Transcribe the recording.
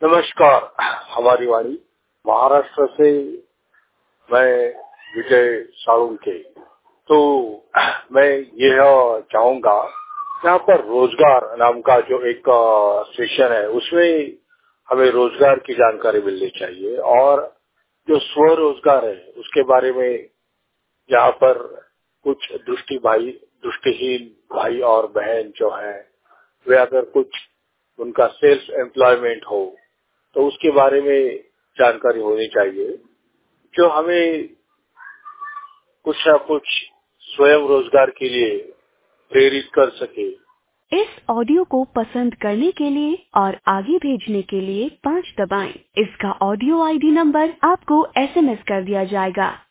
नमस्कार। हमारी वाणी महाराष्ट्र से मैं विजय साळुंखे। तो मैं यह चाहूंगा यहाँ पर रोजगार नाम का जो एक सेशन है उसमें हमें रोजगार की जानकारी मिलनी चाहिए और जो स्वरोजगार है उसके बारे में यहाँ पर कुछ दृष्टिहीन भाई और बहन जो है वे अगर कुछ उनका सेल्फ एम्प्लॉयमेंट हो तो उसके बारे में जानकारी होनी चाहिए जो हमें कुछ न कुछ स्वयं रोजगार के लिए प्रेरित कर सके। इस ऑडियो को पसंद करने के लिए और आगे भेजने के लिए 5 दबाएं। इसका ऑडियो आईडी नंबर आपको SMS कर दिया जाएगा।